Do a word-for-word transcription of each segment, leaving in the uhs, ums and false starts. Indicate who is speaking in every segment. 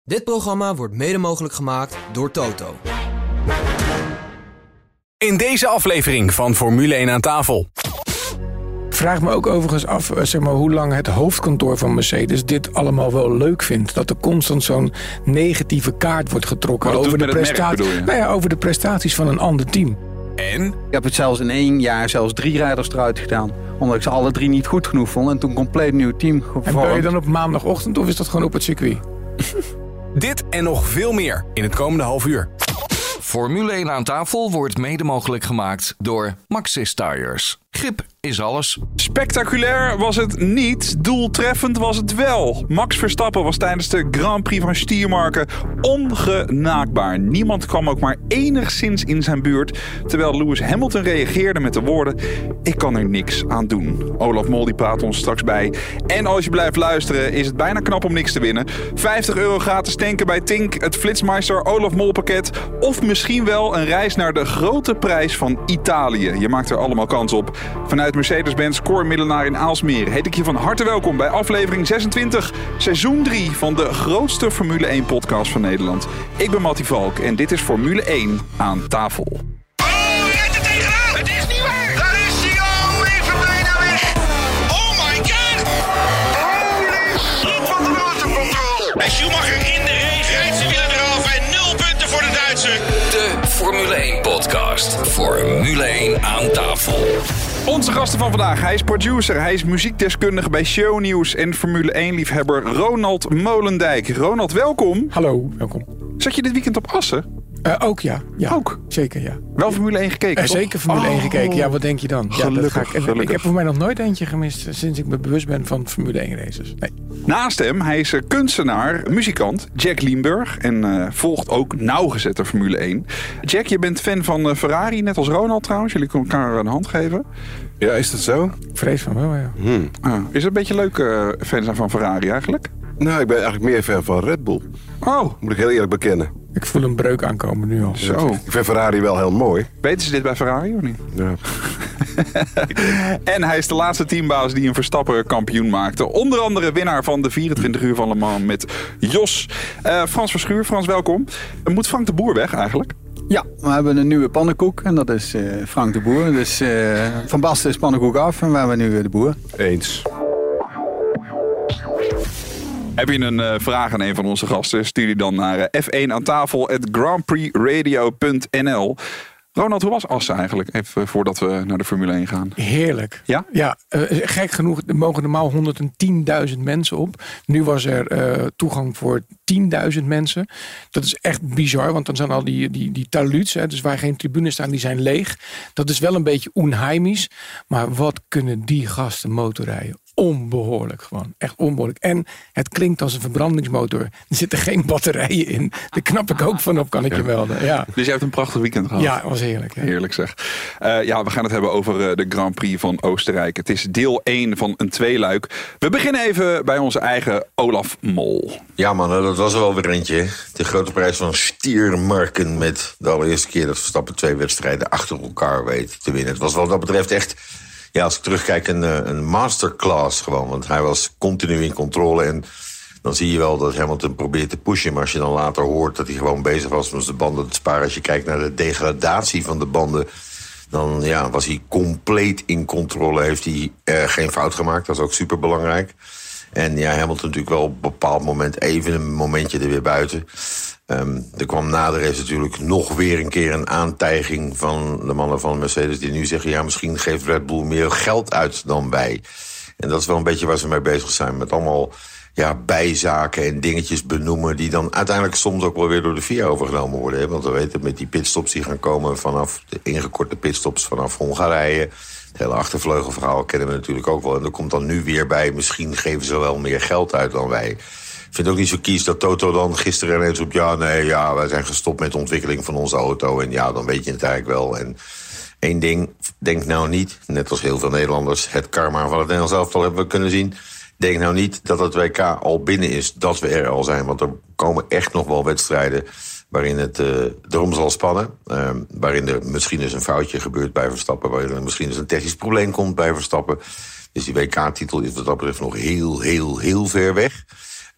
Speaker 1: Dit programma wordt mede mogelijk gemaakt door Toto.
Speaker 2: In deze aflevering van Formule één aan tafel.
Speaker 3: Ik vraag me ook overigens af, zeg maar, hoe lang het hoofdkantoor van Mercedes dit allemaal wel leuk vindt. Dat er constant zo'n negatieve kaart wordt getrokken over de, prestatie, nou ja, over de prestaties van een ander team.
Speaker 2: En?
Speaker 4: Ik heb het zelfs in één jaar zelfs drie rijders eruit gedaan. Omdat ik ze alle drie niet goed genoeg vond. En toen een compleet nieuw team gevormd.
Speaker 3: En ben je dan op maandagochtend of is dat gewoon op het circuit?
Speaker 2: Dit en nog veel meer in het komende half uur.
Speaker 5: Formule één aan tafel wordt mede mogelijk gemaakt door Maxxis Tires. Grip is alles.
Speaker 6: Spectaculair was het niet, doeltreffend was het wel. Max Verstappen was tijdens de Grand Prix van Stiermarken ongenaakbaar. Niemand kwam ook maar enigszins in zijn buurt. Terwijl Lewis Hamilton reageerde met de woorden: ik kan er niks aan doen. Olaf Mol die praat ons straks bij. En als je blijft luisteren is het bijna knap om niks te winnen. vijftig euro gratis tanken bij Tink, het Flitsmeister Olaf Mol pakket. Of misschien wel een reis naar de grote prijs van Italië. Je maakt er allemaal kans op. Vanuit Mercedes-Benz Core Middenaar in Aalsmeer heet ik je van harte welkom bij aflevering zesentwintig, seizoen drie van de grootste Formule één podcast van Nederland. Ik ben Mattie Valk en dit is Formule één aan tafel.
Speaker 7: Oh, rijdt er tegenaan! Het is niet waar! Daar is hij al! Even bijna weg! Oh my god! Holy shit, wat een autocontrole! En Schumacher in de regen rijdt zijn wielen eraf en nul punten voor de Duitser.
Speaker 5: De Formule één podcast. Formule één aan tafel.
Speaker 6: Onze gasten van vandaag. Hij is producer, hij is muziekdeskundige bij Shownieuws en Formule één-liefhebber Ronald Molendijk. Ronald, welkom.
Speaker 3: Hallo, welkom.
Speaker 6: Zat je dit weekend op Assen?
Speaker 3: Uh, ook ja. ja.
Speaker 6: Ook?
Speaker 3: Zeker, ja.
Speaker 6: Wel Formule één gekeken,
Speaker 3: uh,
Speaker 6: toch?
Speaker 3: Zeker Formule
Speaker 6: oh.
Speaker 3: één gekeken. Ja, wat denk je dan?
Speaker 6: Gelukkig,
Speaker 3: ja, dat ga ik,
Speaker 6: gelukkig.
Speaker 3: Ik heb voor mij nog nooit eentje gemist sinds ik me bewust ben van Formule één races. Nee.
Speaker 6: Naast hem, hij is kunstenaar, muzikant, Jack Lienberg. En uh, volgt ook nauwgezet de Formule één. Jack, je bent fan van uh, Ferrari, net als Ronald trouwens. Jullie kunnen elkaar een hand geven.
Speaker 8: Ja, is dat zo?
Speaker 3: Ik vrees van wel, ja.
Speaker 8: Hmm.
Speaker 6: Ah, is het een beetje leuk uh, fan zijn van Ferrari eigenlijk?
Speaker 8: Nou, ik ben eigenlijk meer fan van Red Bull.
Speaker 6: Oh.
Speaker 8: Moet ik heel eerlijk bekennen.
Speaker 3: Ik voel een breuk aankomen nu al.
Speaker 6: Zo.
Speaker 8: Ik vind Ferrari wel heel mooi.
Speaker 6: Weten ze dit bij Ferrari of niet?
Speaker 8: Ja.
Speaker 6: En hij is de laatste teambaas die een Verstappen kampioen maakte. Onder andere winnaar van de vierentwintig uur van Le Mans met Jos. Uh, Frans Verschuur. Frans, welkom. Moet Frank de Boer weg eigenlijk?
Speaker 4: Ja, we hebben een nieuwe pannenkoek en dat is uh, Frank de Boer. Dus uh, Van Basten is pannenkoek af en we hebben nu de Boer.
Speaker 8: Eens.
Speaker 6: Heb je een uh, vraag aan een van onze gasten? Stuur die dan naar uh, f één aan tafel at grandprixradio punt n l. Ronald, hoe was Assen eigenlijk? Even voordat we naar de Formule één gaan.
Speaker 3: Heerlijk.
Speaker 6: Ja?
Speaker 3: Ja, uh, gek genoeg, er mogen normaal honderdtienduizend mensen op. Nu was er uh, toegang voor tienduizend mensen. Dat is echt bizar, want dan zijn al die, die, die taluds, hè, dus waar geen tribunes staan, die zijn leeg. Dat is wel een beetje onheimisch. Maar wat kunnen die gasten motorrijden? Onbehoorlijk gewoon. Echt onbehoorlijk. En het klinkt als een verbrandingsmotor. Er zitten geen batterijen in. Daar knap ik ook van op, kan ik ja. je melden. Ja.
Speaker 6: Dus jij hebt een prachtig weekend gehad.
Speaker 3: Ja, het was heerlijk. Ja.
Speaker 6: Heerlijk zeg. Uh, ja, we gaan het hebben over uh, de Grand Prix van Oostenrijk. Het is deel één van een tweeluik. We beginnen even bij onze eigen Olaf Mol.
Speaker 9: Ja man, dat was er wel weer eentje. De grote prijs van Stiermarken met de allereerste keer dat Verstappen twee wedstrijden achter elkaar weet te winnen. Het was wat dat betreft echt... Ja, als ik terugkijk, een, een masterclass gewoon. Want hij was continu in controle. En dan zie je wel dat Hamilton probeert te pushen. Maar als je dan later hoort dat hij gewoon bezig was om de banden te sparen. Als je kijkt naar de degradatie van de banden, dan ja, was hij compleet in controle. Heeft hij uh, geen fout gemaakt. Dat is ook superbelangrijk. En ja, Hamilton natuurlijk wel op een bepaald moment even een momentje er weer buiten. Um, er kwam na de race natuurlijk nog weer een keer een aantijging van de mannen van Mercedes die nu zeggen, ja, misschien geeft Red Bull meer geld uit dan wij. En dat is wel een beetje waar ze mee bezig zijn. Met allemaal ja, bijzaken en dingetjes benoemen die dan uiteindelijk soms ook wel weer door de V I A overgenomen worden. Hè? Want we weten met die pitstops die gaan komen vanaf de ingekorte pitstops vanaf Hongarije. Het hele achtervleugelverhaal kennen we natuurlijk ook wel. En er komt dan nu weer bij, misschien geven ze wel meer geld uit dan wij. Ik vind het ook niet zo kies dat Toto dan gisteren ineens op... ja, nee, ja, wij zijn gestopt met de ontwikkeling van onze auto. En ja, dan weet je het eigenlijk wel. En één ding, denk nou niet, net als heel veel Nederlanders... het karma van het Nederlands elftal hebben we kunnen zien... denk nou niet dat het W K al binnen is, dat we er al zijn. Want er komen echt nog wel wedstrijden waarin het uh, erom zal spannen. Uh, waarin er misschien eens een foutje gebeurt bij Verstappen. Waarin er misschien eens een technisch probleem komt bij Verstappen. Dus die W K-titel is wat dat betreft nog heel, heel, heel ver weg.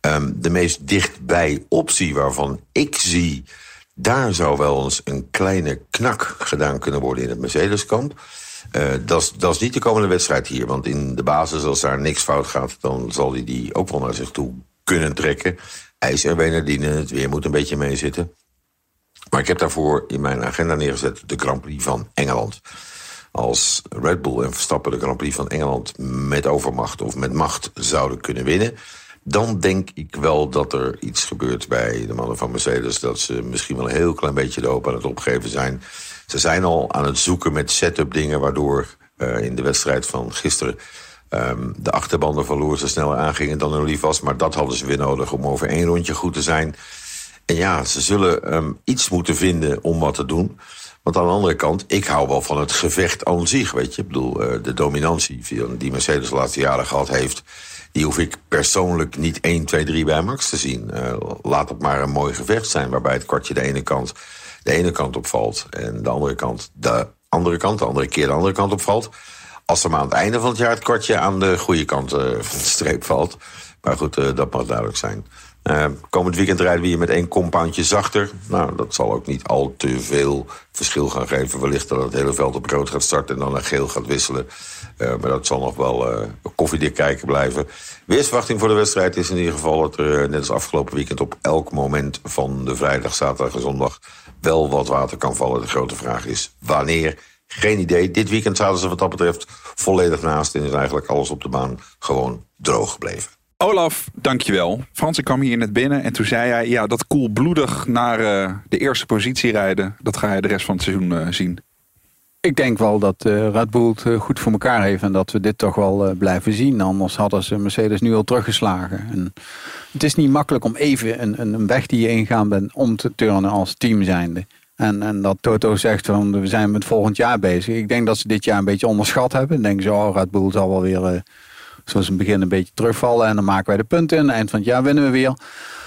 Speaker 9: Um, de meest dichtbij optie waarvan ik zie... daar zou wel eens een kleine knak gedaan kunnen worden in het Mercedeskamp. Uh, dat is niet de komende wedstrijd hier. Want in de basis, als daar niks fout gaat... dan zal hij die, die ook wel naar zich toe kunnen trekken. IJs er weer naar dienen, het weer moet een beetje meezitten. Maar ik heb daarvoor in mijn agenda neergezet de Grand Prix van Engeland. Als Red Bull en Verstappen de Grand Prix van Engeland met overmacht of met macht zouden kunnen winnen... dan denk ik wel dat er iets gebeurt bij de mannen van Mercedes... dat ze misschien wel een heel klein beetje de hoop aan het opgeven zijn. Ze zijn al aan het zoeken met set-up dingen... waardoor uh, in de wedstrijd van gisteren... Um, de achterbanden van Lewis er sneller aangingen dan er lief was. Maar dat hadden ze weer nodig om over één rondje goed te zijn. En ja, ze zullen um, iets moeten vinden om wat te doen... Want aan de andere kant, ik hou wel van het gevecht aan zich, weet je. Ik bedoel, uh, de dominantie die Mercedes de laatste jaren gehad heeft... die hoef ik persoonlijk niet één, twee, drie bij Max te zien. Uh, laat het maar een mooi gevecht zijn... waarbij het kwartje de ene kant de ene kant opvalt... en de andere kant de andere kant, de andere keer de andere kant opvalt. Als er maar aan het einde van het jaar het kwartje aan de goede kant uh, van de streep valt. Maar goed, uh, dat mag duidelijk zijn. Uh, komend weekend rijden we hier met één compoundje zachter. Nou, dat zal ook niet al te veel verschil gaan geven. Wellicht dat het hele veld op rood gaat starten en dan naar geel gaat wisselen. Uh, maar dat zal nog wel uh, koffiedik kijken blijven. Weersverwachting voor de wedstrijd is in ieder geval... dat er net als afgelopen weekend op elk moment van de vrijdag, zaterdag en zondag... wel wat water kan vallen. De grote vraag is wanneer. Geen idee. Dit weekend zaten ze wat dat betreft volledig naast... en is eigenlijk alles op de baan gewoon droog gebleven.
Speaker 6: Olaf, dankjewel. Frans, ik kwam hier net binnen en toen zei hij... ja, dat koelbloedig naar uh, de eerste positie rijden... dat ga je de rest van het seizoen uh, zien.
Speaker 4: Ik denk wel dat uh, Red Bull het uh, goed voor elkaar heeft... en dat we dit toch wel uh, blijven zien. Anders hadden ze Mercedes nu al teruggeslagen. En het is niet makkelijk om even een, een weg die je ingaan bent... om te turnen als team zijnde. En, en dat Toto zegt van we zijn met volgend jaar bezig. Ik denk dat ze dit jaar een beetje onderschat hebben. Dan denken ze, oh, Red Bull zal wel weer... Uh, zoals in het begin een beetje terugvallen. En dan maken wij de punten. En eind van het jaar winnen we weer.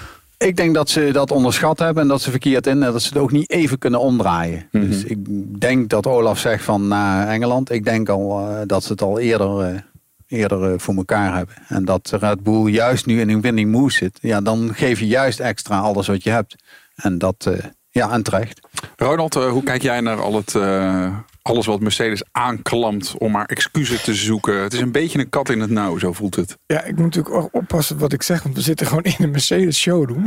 Speaker 4: Ik denk dat ze dat onderschat hebben. En dat ze verkeerd in. En dat ze het ook niet even kunnen omdraaien. Mm-hmm. Dus ik denk dat Olaf zegt van naar Engeland. Ik denk al uh, dat ze het al eerder, uh, eerder uh, voor elkaar hebben. En dat Red Bull juist nu in een winning mood zit. Ja, dan geef je juist extra alles wat je hebt. En dat, uh, ja, en terecht.
Speaker 6: Ronald, uh, hoe kijk jij naar al het... Uh... alles wat Mercedes aanklampt om maar excuses te zoeken. Het is een beetje een kat in het nauw, zo voelt het.
Speaker 3: Ja, ik moet natuurlijk ook oppassen wat ik zeg, want we zitten gewoon in een Mercedes showroom.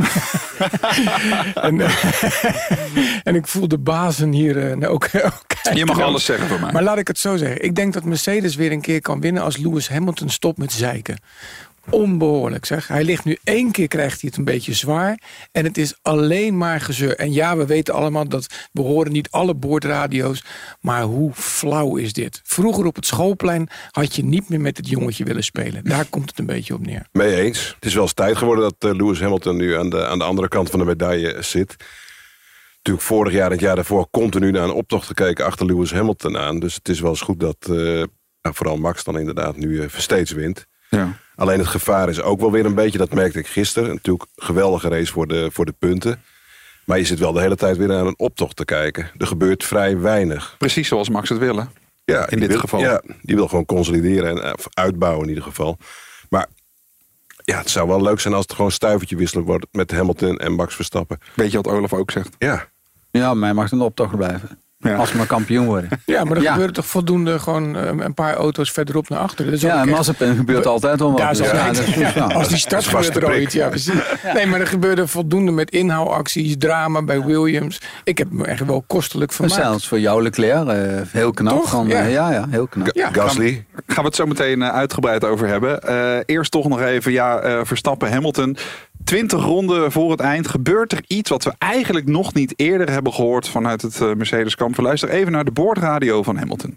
Speaker 3: en, uh, en ik voel de bazen hier uh, ook, ook kijken.
Speaker 6: Je mag alles zeggen van mij.
Speaker 3: Maar laat ik het zo zeggen. Ik denk dat Mercedes weer een keer kan winnen als Lewis Hamilton stopt met zeiken. Onbehoorlijk zeg. Hij ligt nu één keer, krijgt hij het een beetje zwaar. En het is alleen maar gezeur. En ja, we weten allemaal dat we horen niet alle boordradio's. Maar hoe flauw is dit? Vroeger op het schoolplein had je niet meer met het jongetje willen spelen. Daar komt het een beetje op neer.
Speaker 8: Mee eens. Het is wel eens tijd geworden dat uh, Lewis Hamilton nu aan de, aan de andere kant van de medaille zit. Natuurlijk vorig jaar en het jaar daarvoor continu naar een optocht gekeken achter Lewis Hamilton aan. Dus het is wel eens goed dat uh, nou, vooral Max dan inderdaad nu uh, steeds wint.
Speaker 6: Ja.
Speaker 8: Alleen het gevaar is ook wel weer een beetje, dat merkte ik gisteren. Natuurlijk een geweldige race voor de, voor de punten. Maar je zit wel de hele tijd weer naar een optocht te kijken. Er gebeurt vrij weinig.
Speaker 6: Precies zoals Max het willen.
Speaker 8: Ja,
Speaker 6: in dit
Speaker 8: wil,
Speaker 6: geval.
Speaker 8: Ja, die wil gewoon consolideren en uitbouwen in ieder geval. Maar ja, het zou wel leuk zijn als het gewoon stuivertje wisselen wordt met Hamilton en Max Verstappen.
Speaker 6: Weet je wat Olaf ook zegt?
Speaker 8: Ja.
Speaker 4: Ja, mij mag een optocht blijven. Ja. Als we maar kampioen worden.
Speaker 3: Ja, maar er
Speaker 4: ja.
Speaker 3: gebeurt toch voldoende gewoon een paar auto's verderop naar achteren. Dus
Speaker 4: ja, en Mazepin gebeurt altijd wel wat.
Speaker 3: Ja,
Speaker 4: dus ja, dat is ja.
Speaker 3: Als die start gebeurt er al iets. Ja, precies. Ja. Nee, maar er gebeurde voldoende met inhouwacties, drama bij Williams. Ik heb me echt wel kostelijk vermaakt.
Speaker 4: Zelfs voor jou Leclerc, uh, heel knap. Van, ja. Uh, ja, ja, heel knap.
Speaker 8: G- ja. Gasly.
Speaker 6: Gaan, gaan we het zo meteen uh, uitgebreid over hebben. Uh, eerst toch nog even, ja, uh, Verstappen, Hamilton. twintig ronden voor het eind gebeurt er iets wat we eigenlijk nog niet eerder hebben gehoord vanuit het uh, Mercedes-kamp. We luisteren even naar de boordradio van Hamilton.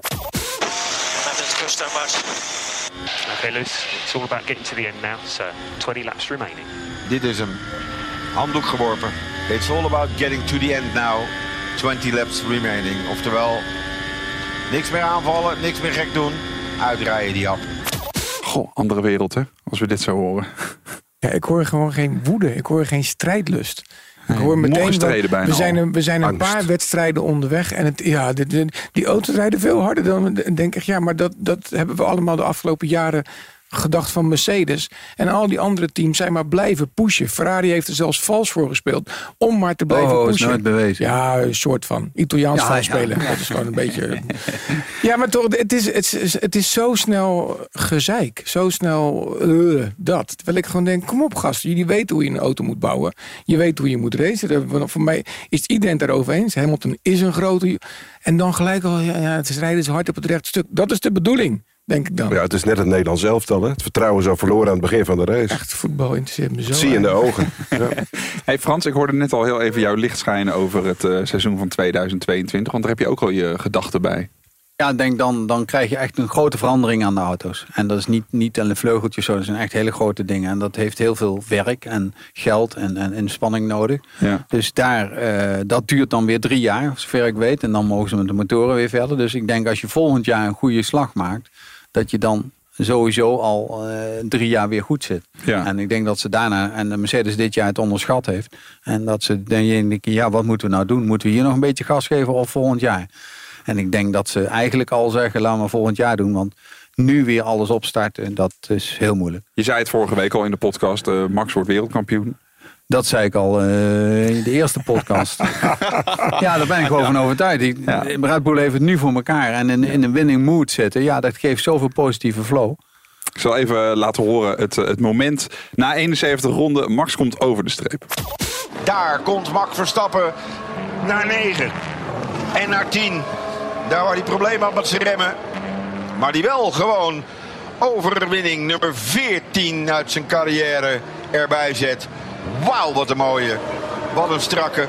Speaker 10: So much. Okay, Lewis, it's all about getting to the end now. So twenty laps remaining.
Speaker 9: Dit is hem. Handdoek geworpen. It's all about getting to the end now. twenty laps remaining. Oftewel, niks meer aanvallen, niks meer gek doen. Uitrijden die af.
Speaker 6: Goh, andere wereld hè, als we dit zo horen.
Speaker 3: Ja, ik hoor gewoon geen woede. Ik hoor geen strijdlust. Ik hoor meteen dat we zijn een, we zijn een paar wedstrijden onderweg. En het, ja, de, de, die auto's rijden veel harder dan denk ik. Ja, maar dat, dat hebben we allemaal de afgelopen jaren gedacht van Mercedes. En al die andere teams zijn maar blijven pushen. Ferrari heeft er zelfs vals voor gespeeld. Om maar te blijven
Speaker 4: oh,
Speaker 3: pushen.
Speaker 4: Is nooit bewezen.
Speaker 3: Ja, een soort van. Italiaans
Speaker 4: ja,
Speaker 3: vals
Speaker 4: ja.
Speaker 3: spelen. Dat is gewoon een beetje... Ja, maar toch, het is, het is, het is zo snel gezeik. Zo snel uh, dat. Terwijl ik gewoon denk, kom op gasten. Jullie weten hoe je een auto moet bouwen. Je weet hoe je moet racen. Voor mij is iedereen daarover eens. Hamilton is een grote... En dan gelijk al, ja, ja, het is rijden ze hard op het rechte stuk. Dat is de bedoeling, denk ik dan.
Speaker 8: Ja, het is net het Nederlands elftal. Hè? Het vertrouwen zo verloren aan het begin van de race.
Speaker 3: Echt, voetbal interesseert me zo.
Speaker 8: Dat zie je in de ogen. Ja.
Speaker 6: Hey Frans, ik hoorde net al heel even jouw licht schijnen over het uh, seizoen van tweeduizend tweeëntwintig. Want daar heb je ook al je gedachten bij.
Speaker 4: Ja, ik denk dan, dan krijg je echt een grote verandering aan de auto's. En dat is niet, niet aan de vleugeltjes zo. Dat zijn echt hele grote dingen. En dat heeft heel veel werk en geld en, en inspanning nodig.
Speaker 6: Ja.
Speaker 4: Dus daar, uh, dat duurt dan weer drie jaar, zover ik weet. En dan mogen ze met de motoren weer verder. Dus ik denk als je volgend jaar een goede slag maakt, dat je dan sowieso al uh, drie jaar weer goed zit.
Speaker 6: Ja.
Speaker 4: En ik denk dat ze daarna, en de Mercedes dit jaar het onderschat heeft. En dat ze denken, ja, wat moeten we nou doen? Moeten we hier nog een beetje gas geven of volgend jaar? En ik denk dat ze eigenlijk al zeggen, laten we volgend jaar doen. Want nu weer alles opstarten, dat is heel moeilijk.
Speaker 6: Je zei het vorige week al in de podcast, uh, Max wordt wereldkampioen.
Speaker 4: Dat zei ik al uh, in de eerste podcast. Ja, daar ben ik gewoon ja. van overtuigd. Ja. Red Bull heeft het nu voor elkaar. En in, in een winning mood zitten, ja, dat geeft zoveel positieve flow.
Speaker 6: Ik zal even laten horen het, het moment. Na eenenzeventig ronden, Max komt over de streep.
Speaker 7: Daar komt Max Verstappen naar negen. En naar tien. Daar waar hij problemen had met zijn remmen. Maar die wel gewoon overwinning nummer veertien uit zijn carrière erbij zet. Wauw, wat een mooie. Wat een strakke.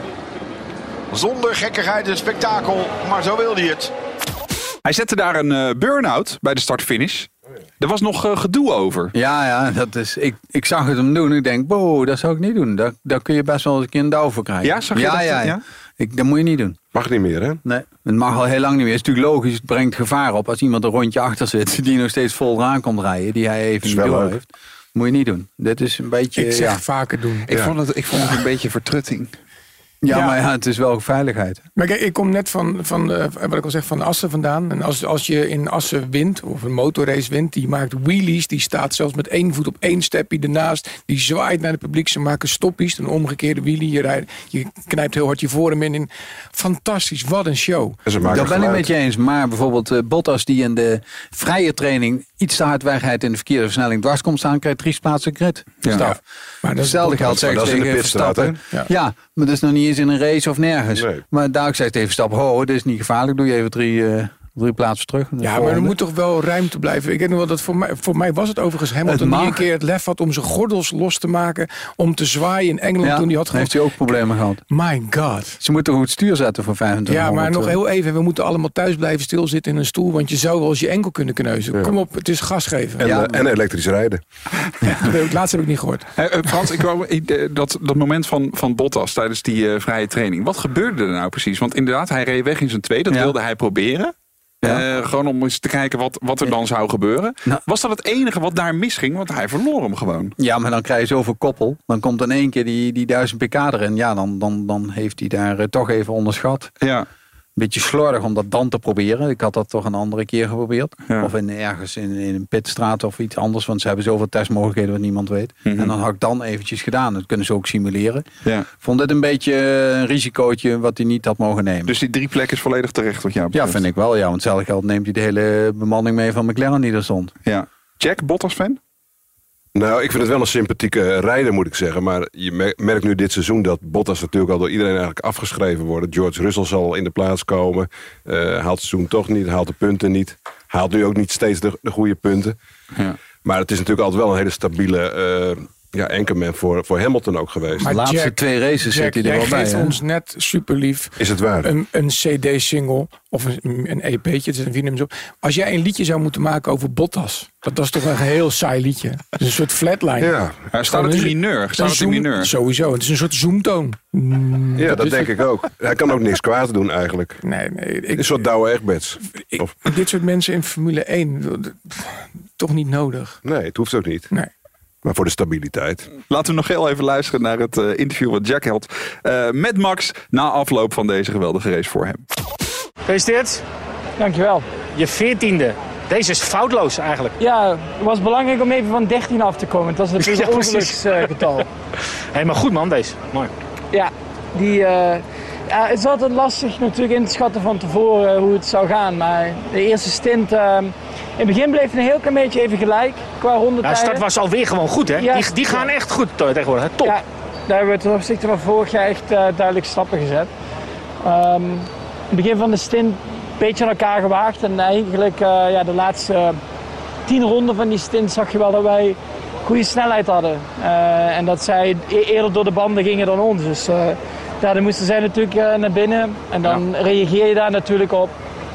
Speaker 7: Zonder gekkigheid en spektakel, maar zo wilde hij het.
Speaker 6: Hij zette daar een uh, burn-out bij de start-finish. Er was nog uh, gedoe over.
Speaker 4: Ja, ja, dat is, ik, ik zag het hem doen. Ik denk, wow, dat zou ik niet doen. Daar, daar kun je best wel eens een keer een douw voor krijgen.
Speaker 6: Ja, zag je
Speaker 4: ja,
Speaker 6: dat?
Speaker 4: Ja, ja.
Speaker 6: ja?
Speaker 4: Ik, dat moet je niet doen.
Speaker 8: Mag niet meer, hè?
Speaker 4: Nee, het mag al heel lang niet meer. Het is natuurlijk logisch, het brengt gevaar op. Als iemand een rondje achter zit, die nog steeds vol eraan komt rijden, die hij even niet door heeft. Moet je niet doen. Dit is een beetje...
Speaker 3: Ik zeg
Speaker 4: ja.
Speaker 3: vaker doen.
Speaker 6: Ik,
Speaker 3: ja.
Speaker 6: vond het, ik vond het een beetje vertrutting.
Speaker 4: Ja,
Speaker 3: Ja.
Speaker 4: maar ja, het is wel veiligheid.
Speaker 3: Maar kijk, ik kom net van, van uh, wat ik al zeg, van Assen vandaan. En als, als je in Assen wint, of een motorrace wint, die maakt wheelies. Die staat zelfs met één voet op één stepje ernaast. Die zwaait naar het publiek. Ze maken stoppies, een omgekeerde wheelie. Je, rijdt, je knijpt heel hard je vorm in. in. Fantastisch, wat een show.
Speaker 4: Dat ben ik met je eens. Maar bijvoorbeeld uh, Bottas die in de vrije training iets te hard wegrijdt in de verkeerde versnelling dwars komt staan, krijgt drie plaatsen grid.
Speaker 6: Ja.
Speaker 4: Staf.
Speaker 3: Maar dat is
Speaker 4: Hetzelfde geldt
Speaker 8: dat
Speaker 4: zeggen
Speaker 8: is in de
Speaker 4: tegen
Speaker 8: pitstraat,
Speaker 4: Verstappen.
Speaker 3: Ja.
Speaker 4: Ja, maar dat is nog niet eens in een race of nergens.
Speaker 8: Nee.
Speaker 4: Maar daar zegt even Verstappen, ho, dit is niet gevaarlijk. Doe je even drie, uh, drie plaatsen terug.
Speaker 3: Ja, maar er moet toch wel ruimte blijven. Ik weet nog wel dat voor mij, voor mij was het overigens Hamilton die een keer het lef had om zijn gordels los te maken, om te zwaaien in Engeland
Speaker 4: ja,
Speaker 3: toen hij had
Speaker 4: heeft hij ook problemen gehad.
Speaker 3: My god.
Speaker 4: Ze moeten goed stuur zetten voor vijfentwintig.
Speaker 3: Ja, maar nog heel even. We moeten allemaal thuis blijven stilzitten in een stoel, want je zou wel eens je enkel kunnen kneuzen.
Speaker 8: Ja.
Speaker 3: Kom op, het is gas geven.
Speaker 8: En,
Speaker 3: ja,
Speaker 8: uh, en elektrisch rijden.
Speaker 3: Ja, het laatste heb ik niet gehoord.
Speaker 6: Hey, uh, Frans, ik wou, uh, dat, dat moment van, van Bottas tijdens die uh, vrije training. Wat gebeurde er nou precies? Want inderdaad, hij reed weg in zijn tweede. Dat
Speaker 4: ja.
Speaker 6: wilde hij proberen. Ja. Uh, gewoon om eens te kijken wat, wat er dan zou gebeuren. Nou. Was dat het enige wat daar misging? Want hij verloor hem gewoon.
Speaker 4: Ja, maar dan krijg je zoveel koppel. Dan komt in één keer die, die duizend pk erin. Ja, dan, dan, dan heeft hij daar uh, toch even onderschat.
Speaker 6: Ja.
Speaker 4: Beetje slordig om dat dan te proberen. Ik had dat toch een andere keer geprobeerd.
Speaker 6: Ja.
Speaker 4: Of in, ergens in, in een pitstraat of iets anders. Want ze hebben zoveel testmogelijkheden wat niemand weet. Mm-hmm. En dan had ik dan eventjes gedaan. Dat kunnen ze ook simuleren.
Speaker 6: Ja.
Speaker 4: Vond dit een beetje een risicootje wat hij niet had mogen nemen.
Speaker 6: Dus die drie plekken is volledig terecht wat jou betreft?
Speaker 4: Ja, vind ik wel. Ja, want hetzelfde geld neemt hij de hele bemanning mee van McLaren die er stond.
Speaker 6: Ja. Jack, Bottas-fan?
Speaker 8: Nou, ik vind het wel een sympathieke rijder, moet ik zeggen. Maar je merkt nu dit seizoen dat Bottas natuurlijk al door iedereen eigenlijk afgeschreven wordt. George Russell zal in de plaats komen. Uh, haalt het seizoen toch niet, haalt de punten niet. Haalt nu ook niet steeds de, de goede punten.
Speaker 6: Ja.
Speaker 8: Maar het is natuurlijk altijd wel een hele stabiele... Uh, Ja, anchorman voor, voor Hamilton ook geweest.
Speaker 4: Maar de laatste
Speaker 3: Jack,
Speaker 4: twee races
Speaker 3: Jack,
Speaker 4: zit hij er wel bij.
Speaker 3: geeft
Speaker 4: hè?
Speaker 3: ons net super lief.
Speaker 8: Is het waar?
Speaker 3: Een, een cd-single of een, een E P'tje. Er zitten vier nummers op. Als jij een liedje zou moeten maken over Bottas. Dat was toch een heel saai liedje. Het is een soort flatline.
Speaker 8: Ja.
Speaker 6: Ja, staat het in mineur? Staat het in mineur?
Speaker 3: Sowieso. Het is een soort zoomtoon. Mm,
Speaker 8: Ja, dat, dat denk
Speaker 3: het.
Speaker 8: ik ook. Hij kan ook niks kwaad doen eigenlijk.
Speaker 3: Nee, nee. Ik,
Speaker 8: een soort Douwe Egberts.
Speaker 3: ik, dit soort mensen in Formule één. Toch niet nodig.
Speaker 8: Nee, het hoeft ook niet.
Speaker 3: Nee.
Speaker 8: Maar voor de stabiliteit.
Speaker 6: Laten we nog heel even luisteren naar het uh, interview wat Jack had uh, met Max na afloop van deze geweldige race voor hem.
Speaker 11: Gefeliciteerd. Dankjewel. Je veertiende. Deze is foutloos eigenlijk.
Speaker 12: Ja, het was belangrijk om even van dertien af te komen. Het was natuurlijk
Speaker 11: Ja,
Speaker 12: een ongeluksgetal.
Speaker 11: Hé, hey, maar goed man, deze. Mooi.
Speaker 12: Ja, die, uh, ja, het is altijd lastig natuurlijk in te schatten van tevoren hoe het zou gaan. Maar de eerste stint, uh, in het begin bleef het een heel klein beetje even gelijk qua rondetijden.
Speaker 11: Ja, de start was alweer gewoon goed, hè?
Speaker 12: Ja,
Speaker 11: die, die gaan
Speaker 12: ja.
Speaker 11: echt goed tegenwoordig, hè? Top.
Speaker 12: Ja, daar hebben we ten opzichte van vorig jaar echt uh, duidelijk stappen gezet. Um, in het begin van de stint een beetje aan elkaar gewaagd. En eigenlijk uh, ja, de laatste uh, tien ronden van die stint zag je wel dat wij goede snelheid hadden. Uh, en dat zij e- eerder door de banden gingen dan ons. Dus uh, ja, dan moesten zij natuurlijk uh, naar binnen. En dan ja. reageer je daar natuurlijk op.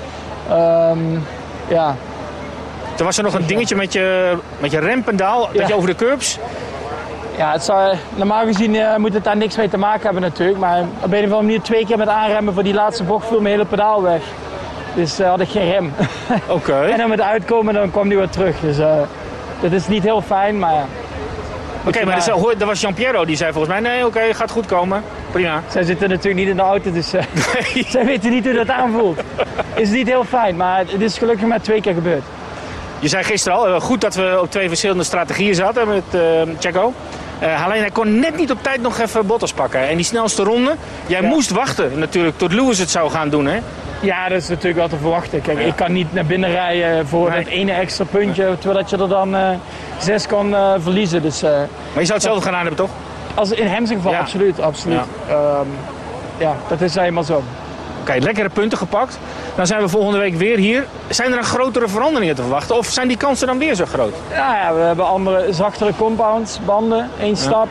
Speaker 12: Um, ja.
Speaker 11: Toen was er nog een dingetje met je, met je rempendaal, dat ja. je over de curbs.
Speaker 12: Ja, het zou, normaal gezien uh, moet het daar niks mee te maken hebben natuurlijk. Maar op een of andere manier twee keer met aanremmen voor die laatste bocht viel mijn hele pedaal weg. Dus uh, had ik geen rem.
Speaker 11: Oké. Okay.
Speaker 12: En dan met uitkomen dan kwam die weer terug. Dus uh, dat is niet heel fijn, maar ja.
Speaker 11: Oké, okay, maar dat, dat was Giampiero, die zei volgens mij, nee oké, okay, gaat goed komen. Prima.
Speaker 12: Zij zitten natuurlijk niet in de auto, dus uh, nee. zij weten niet hoe dat aanvoelt. Is niet heel fijn, maar het is gelukkig maar twee keer gebeurd.
Speaker 11: Je zei gisteren al, goed dat we op twee verschillende strategieën zaten met uh, Checo. Uh, alleen hij kon net niet op tijd nog even Bottas pakken. En die snelste ronde, jij ja. moest wachten natuurlijk tot Lewis het zou gaan doen, hè?
Speaker 12: Ja, dat is natuurlijk wel te verwachten. Kijk, ja. ik kan niet naar binnen rijden voor nee. het ene extra puntje, terwijl je er dan uh, zes kan uh, verliezen. Dus, uh,
Speaker 11: maar je zou hetzelfde gedaan hebben, toch?
Speaker 12: Als in hem zijn geval, ja. absoluut. absoluut. Ja. Um, ja, dat is helemaal zo.
Speaker 11: Oké, okay, lekkere punten gepakt. Dan zijn we volgende week weer hier. Zijn er een grotere veranderingen te verwachten? Of zijn die kansen dan weer zo groot?
Speaker 12: Ja, ja we hebben andere, zachtere compounds, banden, één stap.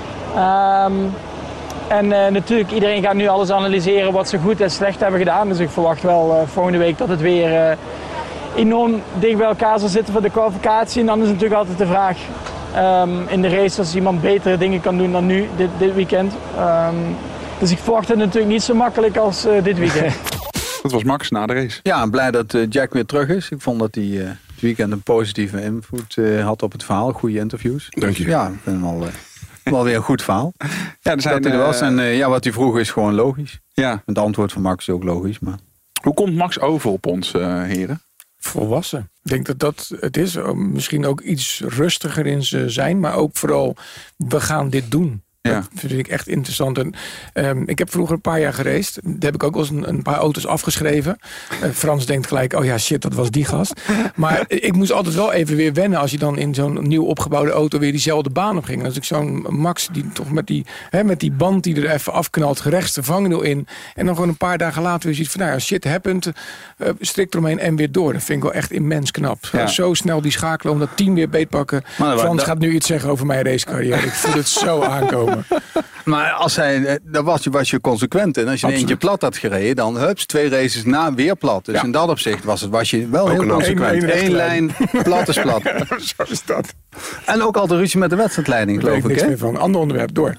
Speaker 12: Ja. Um, en uh, natuurlijk, iedereen gaat nu alles analyseren wat ze goed en slecht hebben gedaan. Dus ik verwacht wel uh, volgende week dat het weer uh, enorm dicht bij elkaar zal zitten voor de kwalificatie. En dan is natuurlijk altijd de vraag um, in de race als iemand betere dingen kan doen dan nu, dit, dit weekend. Um, dus ik verwacht het natuurlijk niet zo makkelijk als uh, dit weekend.
Speaker 6: Dat was Max na de race.
Speaker 4: Ja, blij dat uh, Jack weer terug is. Ik vond dat hij uh, het weekend een positieve invloed uh, had op het verhaal. Goede interviews.
Speaker 8: Dank je.
Speaker 4: Ja, ik vind wel, uh, wel weer een goed verhaal.
Speaker 6: Ja, er zijn,
Speaker 4: dat hij er was. En uh, ja, wat hij vroeg is gewoon logisch.
Speaker 6: Ja.
Speaker 4: Het antwoord van Max is ook logisch. Maar...
Speaker 6: Hoe komt Max over op ons, uh, heren?
Speaker 3: Volwassen. Ik denk dat dat het is. Misschien ook iets rustiger in ze zijn. Maar ook vooral, we gaan dit doen. Ja. Dat vind ik echt interessant. En, um, ik heb vroeger een paar jaar gereisd. Daar heb ik ook wel eens een, een paar auto's afgeschreven. Uh, Frans denkt gelijk, oh ja shit, dat was die gast. Maar ik moest altijd wel even weer wennen als je dan in zo'n nieuw opgebouwde auto weer diezelfde baan op ging. En als ik zo'n Max die toch met die, hè, met die band die er even afknalt, gerechts de vangrail in. En dan gewoon een paar dagen later weer ziet van, nou ja, shit happened. Uh, strikt eromheen en weer door. Dat vind ik wel echt immens knap. Ja. Zo snel die schakelen om dat team weer beetpakken. Maar Frans dat... gaat nu iets zeggen over mijn racecarrière. Ik voel het zo aankomen.
Speaker 4: Maar als hij, dan was je, was je consequent. En als je eentje plat had gereden, dan hups, twee races na weer plat. Dus ja. in dat opzicht was, het, was je wel ook heel consequent. Eén lijn, plat is plat.
Speaker 3: Ja, zo is dat.
Speaker 4: En ook altijd ruzie met de wedstrijdleiding, geloof ik.
Speaker 3: Daar weet ik niks meer van. Ander onderwerp, door.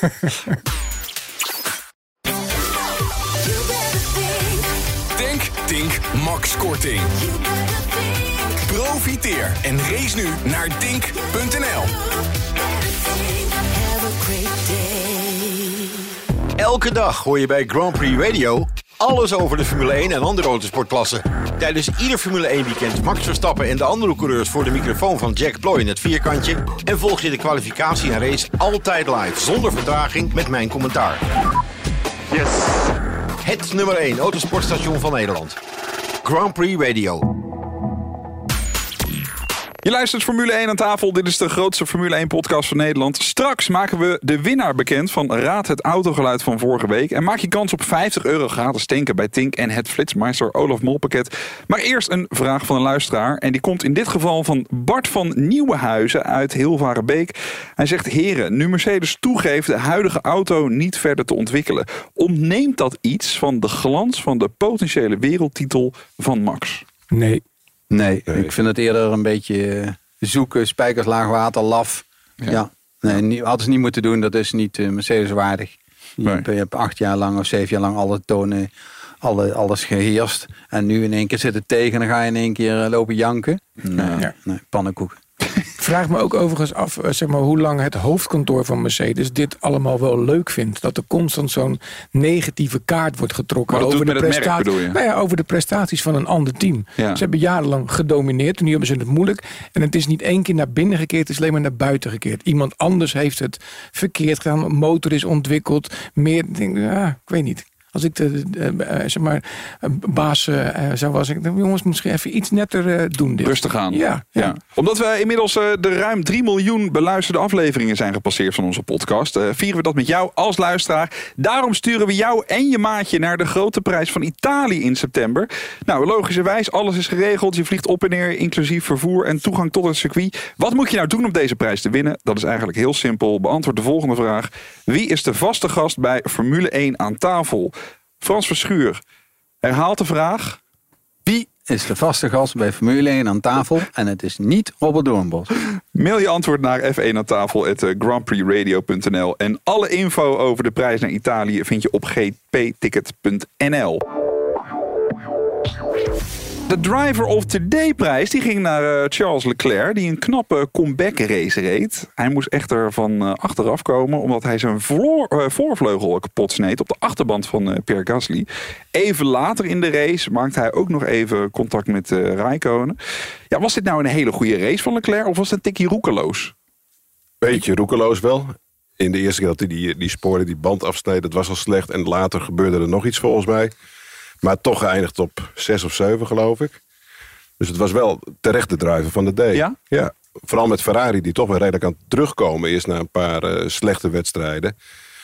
Speaker 2: Denk, Tink, Max Korting. Profiteer en race nu naar Tink punt n l.
Speaker 13: Elke dag hoor je bij Grand Prix Radio alles over de Formule één en andere autosportklassen. Tijdens ieder Formule één weekend Max Verstappen en de andere coureurs voor de microfoon van Jack Ploy in het vierkantje. En volg je de kwalificatie en race altijd live, zonder vertraging, met mijn commentaar.
Speaker 10: Yes.
Speaker 13: Het nummer één autosportstation van Nederland. Grand Prix Radio.
Speaker 6: Je luistert Formule één aan tafel. Dit is de grootste Formule één podcast van Nederland. Straks maken we de winnaar bekend van Raad het autogeluid van vorige week. En maak je kans op vijftig euro gratis tanken bij Tink en het Flitsmeister Olaf Mol pakket. Maar eerst een vraag van een luisteraar. En die komt in dit geval van Bart van Nieuwenhuizen uit Hilvarenbeek. Hij zegt, heren, nu Mercedes toegeeft de huidige auto niet verder te ontwikkelen, ontneemt dat iets van de glans van de potentiële wereldtitel van Max?
Speaker 3: Nee.
Speaker 4: Nee, nee, ik vind het eerder een beetje zoeken, spijkers laag water, laf. Ja, ja. Nee, niet, hadden ze niet moeten doen, dat is niet uh, Mercedes waardig. Je, nee. hebt, je hebt acht jaar lang of zeven jaar lang alle tonen, alle, alles geheerst. En nu in één keer zit het tegen en dan ga je in één keer uh, lopen janken. Nee, ja. nee pannenkoeken.
Speaker 3: vraag me ook overigens af, zeg maar, hoe lang het hoofdkantoor van Mercedes dit allemaal wel leuk vindt. Dat er constant zo'n negatieve kaart wordt getrokken over de, prestatie, nou ja, over de prestaties van een ander team. Ja. Ze hebben jarenlang gedomineerd en nu hebben ze het moeilijk. En het is niet één keer naar binnen gekeerd, het is alleen maar naar buiten gekeerd. Iemand anders heeft het verkeerd gedaan, een motor is ontwikkeld, meer, denk, ja, ik weet niet. Als ik de, de, de zeg maar, baas uh, zou was, ik denk, jongens, misschien even iets netter uh, doen dit.
Speaker 6: Rustig aan.
Speaker 3: Ja, ja.
Speaker 6: ja. Omdat we inmiddels uh, de ruim drie miljoen beluisterde afleveringen zijn gepasseerd van onze podcast, uh, vieren we dat met jou als luisteraar. Daarom sturen we jou en je maatje naar de grote prijs van Italië in september. Nou, logischerwijs, alles is geregeld. Je vliegt op en neer, inclusief vervoer en toegang tot het circuit. Wat moet je nou doen om deze prijs te winnen? Dat is eigenlijk heel simpel. Beantwoord de volgende vraag. Wie is de vaste gast bij Formule één aan tafel? Frans Verschuur herhaalt de vraag.
Speaker 4: Wie is de vaste gast bij Formule één aan tafel? En het is niet Robert Doornbos.
Speaker 6: Mail je antwoord naar f één aan tafel at grandprixradio punt n l. En alle info over de prijs naar Italië vind je op g p ticket punt n l. De Driver of the Day prijs die ging naar uh, Charles Leclerc, die een knappe comeback race reed. Hij moest echter van uh, achteraf komen omdat hij zijn vloor, uh, voorvleugel kapot sneed op de achterband van uh, Pierre Gasly. Even later in de race maakte hij ook nog even contact met uh, Räikkönen. Ja, was dit nou een hele goede race van Leclerc of was het een tikkie roekeloos?
Speaker 8: Beetje roekeloos wel. In de eerste keer dat hij die, die sporen, die band afsneed, dat was al slecht. En later gebeurde er nog iets volgens mij. Maar toch geëindigd op zes of zeven, geloof ik. Dus het was wel terecht de driver van de day.
Speaker 6: Ja?
Speaker 8: Ja. Vooral met Ferrari, die toch weer redelijk aan het terugkomen is na een paar uh, slechte wedstrijden.